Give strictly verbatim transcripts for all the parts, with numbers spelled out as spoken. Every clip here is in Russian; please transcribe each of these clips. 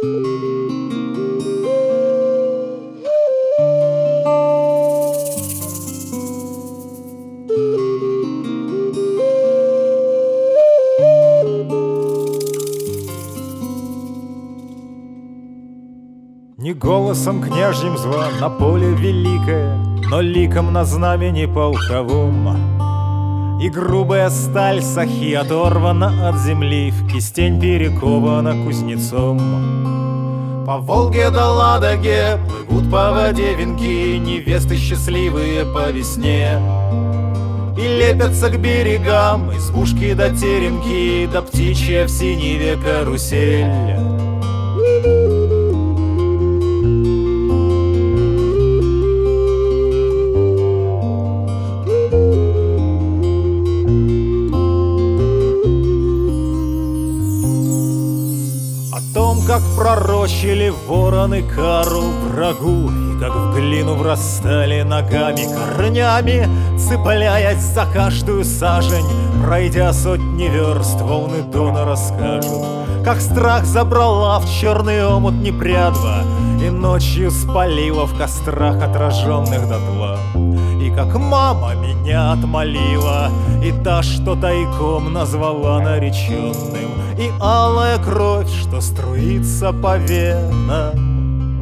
Не голосом княжьим звон на поле великое, но ликом на знамени полковом. И грубая сталь сахи оторвана от земли, в кистень перекована кузнецом. По Волге до Ладоге плывут по воде венки, невесты счастливые по весне. И лепятся к берегам избушки до теремки, да птичья в синеве карусель. Как пророчили вороны кару врагу, и как в глину врастали ногами, корнями, цепляясь за каждую сажень, пройдя сотни верст, волны Дона расскажут, как страх забрала в черный омут непрядва и ночью спалила в кострах отраженных дотла. И как мама меня отмолила, и та, что тайком назвала нареченным, и алая кровь, что струится по венам,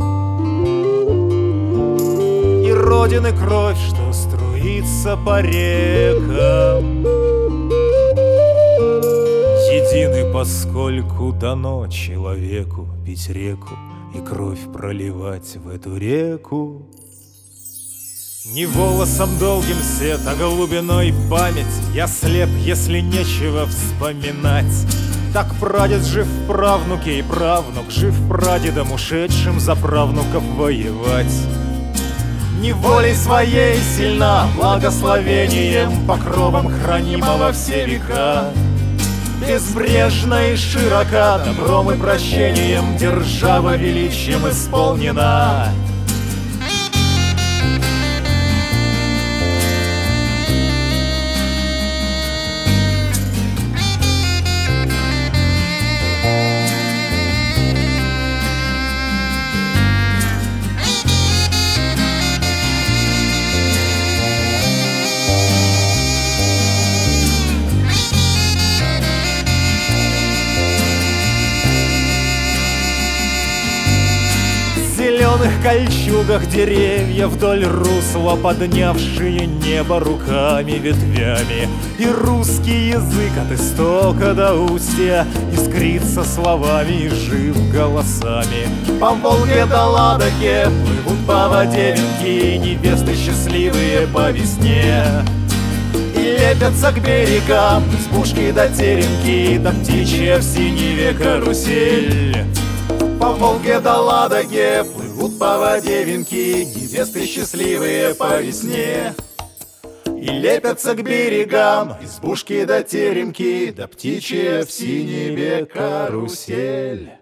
и родины кровь, что струится по рекам. Едины, поскольку дано человеку пить реку и кровь проливать в эту реку. Не волосом долгим свет, а глубиной память. Я слеп, если нечего вспоминать. Так прадед жив в правнуке, и правнук жив прадедом, ушедшим за правнуков воевать. Не волей своей сильна, благословением, покровом хранима во все века. Безбрежна и широка, добром и прощением, держава величием исполнена. В зеленых кольчугах деревья вдоль русла, поднявшие небо руками ветвями. И русский язык от истока до устья искрится словами и жив голосами. По Волге до Ладоге плывут по воде венки, невесты счастливые по весне. И лепятся к берегам избушки до теремки, да птичья в синеве карусель. По Волге до Ладоге плывут по воде венки, невесты счастливые по весне. И лепятся к берегам избушки до теремки, да птичья в синеве карусель.